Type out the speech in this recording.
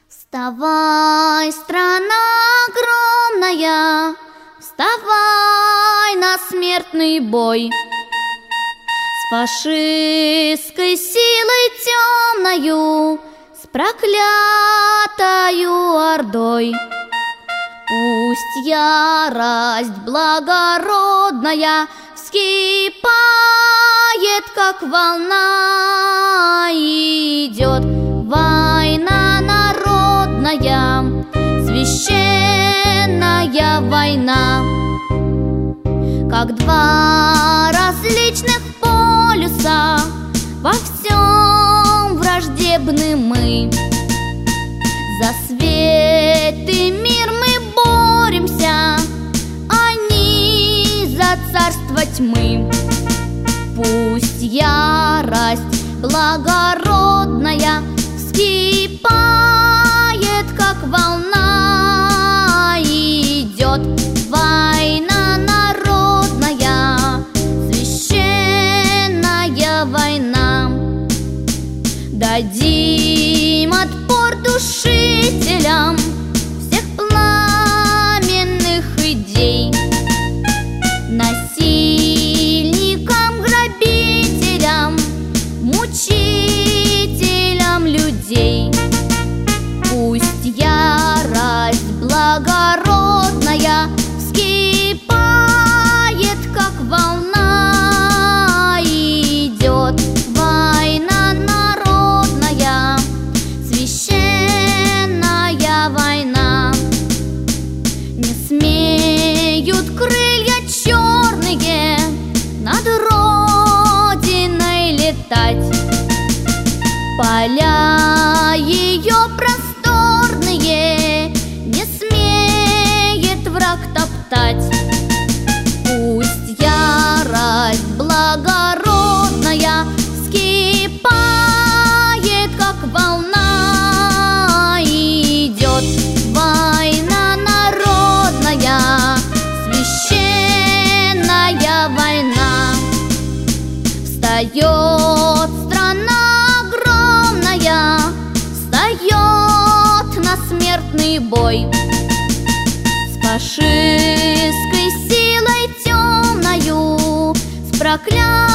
Вставай, страна огромная, вставай на смертный бой. С фашистской силой темною, с проклятою ордой. Пусть ярость благородная вскипает, как волна, идет война народная, священная война. Как два различных полюса, во всем враждебны мы. За свет и мир мы боремся, они за царство тьмы. Пусть ярость благородная вскипает, как волна, идет война народная, священная война. Дадим отпор душителям всех пламенных идей, насильникам, грабителям, мучителям людей. Пусть ярость благородная вскипает, как волна, идет война народная, священная война. Не смеют крылья черные над Родиной летать, поля ее просторные не смеет враг топтать. Пусть ярость благородная вскипает, как волна, идет война народная, священная война. Встает страна огромная, встает на смертный бой. С фашистской силой темною, с проклятою